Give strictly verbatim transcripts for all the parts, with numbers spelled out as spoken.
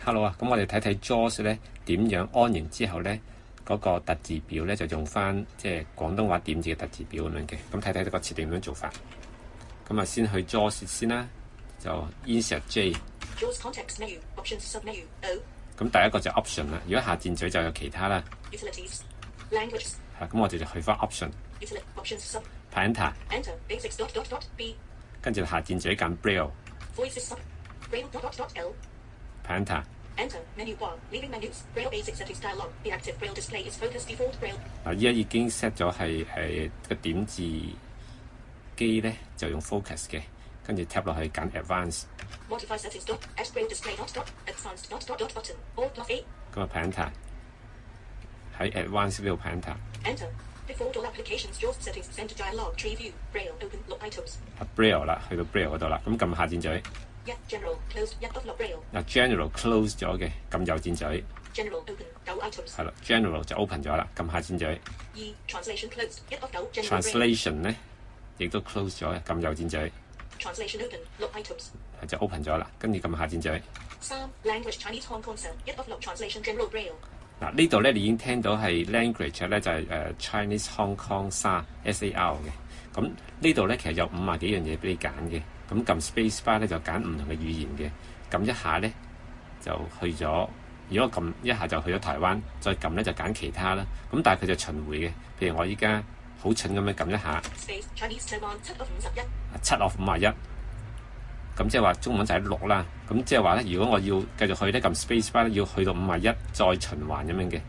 Hello 啊，咁我哋睇睇 JAWS 咧點樣安完之後咧嗰、那個特字表咧就用翻即係廣東話點字嘅特字表咁樣嘅。咁睇睇個設定點樣做法。咁啊先去 JAWS 先啦，就 Insert J。JAWS Context Menu Options Submenu O。咁第一個就 Option 啦，如果下箭嘴就有其他啦。Utilities Languages。係，咁我哋就去翻 Option。Options Sub。Enter。Enter Basics dot dot dot B。跟住下箭嘴揀 Braille。Voices Sub。Braille dot dot dot L。Enter。Enter menu bar leaving menus Braille basic settings dialog the active Braille display is focus default Braille 嗱，依家已經 set 咗係誒個點字機咧就用 focus 嘅，跟住 tap 落去揀 advanced modify settings dot s Braille display dot dot advanced dot dot dot button alt plus A 咁啊 enter 喺 advanced 呢度 enter enter default all applications JAWS settings center dialog tree view Braille open look items Braille 啦，去到 Braille 嗰度啦，咁撳下箭嘴。一 general closed 一 of Braille 嗱 general close 咗嘅，撳右箭嘴 general open 九 items 係啦 general 就 open 咗啦，撳下箭嘴二 translation closed 一 of 九 translation 咧亦都 close 咗嘅，撳右箭嘴 translation open 六 items 係就 open 咗啦，跟住撳下箭嘴三 language Chinese Hong Kong 一 of 六 translation general Braille 嗱呢度咧你已經聽到係 language 咧就係、是、誒、uh, Chinese Hong Kong 三 S A R 嘅，咁呢度咧其實有五啊幾樣嘢俾你揀嘅。咁撳 space bar 咧就揀唔同嘅語言嘅，撳一下咧就去咗。如果撳一下就去咗台灣，再撳咧就揀其他啦。咁但係佢就巡迴嘅。譬如我依家好蠢咁樣撳一下，七 of 五十一，咁即係話中文就係六啦。咁即係話咧，如果我要繼續去咧，撳 space bar 咧要去到五十一，再循環咁樣嘅。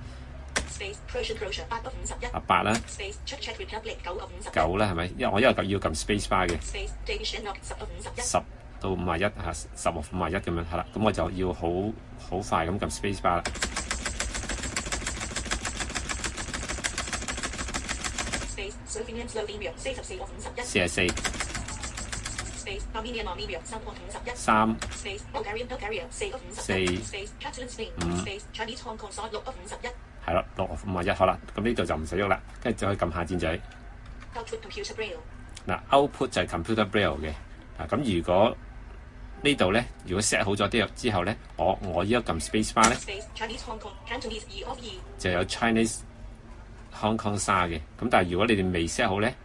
啊八啦，九啦係咪？因為我因為要撳 space bar 嘅，十到五十一嚇，十或五十一咁樣係啦。咁我就要好好快咁撳 space bar 啦。四十四。三。四。五。係啦，六五十一好啦，咁呢度就唔使喐啦，跟住就可以撳下箭仔。嗱 ，output 就係 computer braille 嘅，啊咁如果呢度咧，如果 set 好咗啲之後咧，我我依家撳 space bar 咧，就有 Chinese Hong Kong 三嘅，咁但係如果你哋未 set 好咧，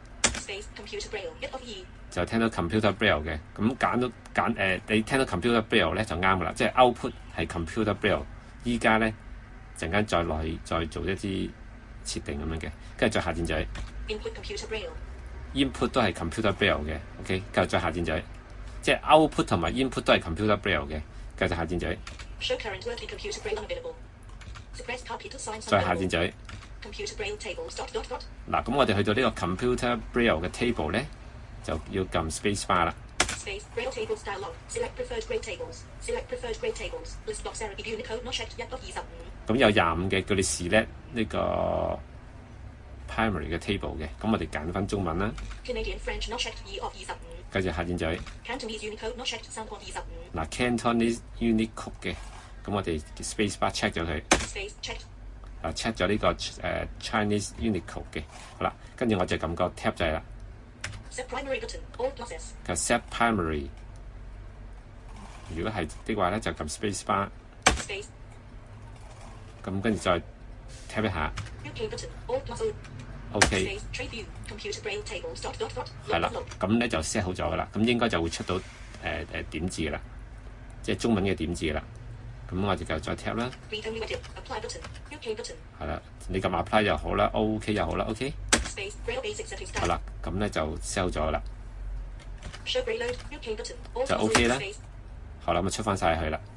就聽到 computer braille 嘅，咁揀到揀誒、呃，你聽到 computer braille 咧就啱噶啦，即係 output 係 computer braille， 依家咧。陣間再落去再做一啲設定咁樣嘅，跟住再下箭仔。Input computer braille。Input 都係 computer braille 嘅 ，OK， 跟住再下箭仔。即係 output 同埋 input 都係 computer braille 嘅，跟住下箭仔。Show current working computer braille unavailable。再下箭仔。Computer braille tables dot dot dot。嗱，咁我哋去到呢個 computer braille 嘅 table 咧，就要撳 space bar 啦。Braille tables dialog. Select preferred grade tables. Select preferred grade tables. List box error Unicode not checked 一 of 二十五。咁有廿五嘅叫你 select 呢個 primary 嘅 table 嘅，咁我哋揀翻中文啦。Canadian French not checked 二 of 二十五。跟住下箭仔。Cantonese Unicode not checked 三 of 二十五。嗱 Cantonese Unicode 嘅，咁我哋 space bar check 咗佢。Space checked。啊 check 咗呢個誒、uh, Chinese Unicode 嘅，好啦，跟住我就撳個 tab 掣啦。Set primary button, all process. 就 set primary。如果係的話咧，就撳 space bar。Space。咁跟住再 tap 一下。U K button, all plus O。OK。Trade view, computer braille tables dot dot dot。係啦，咁咧就 set 好咗噶啦，咁應該就會出到誒誒、呃、點字噶啦，即係中文嘅點字噶啦。咁我哋就再 tap 啦。Read only edit, apply button, U K button。係啦，你撳 apply 又好啦 ，OK 又好啦 ，OK。好啦，咁咧就 sell 咗啦，就 OK 啦。好啦，咁出翻晒去啦。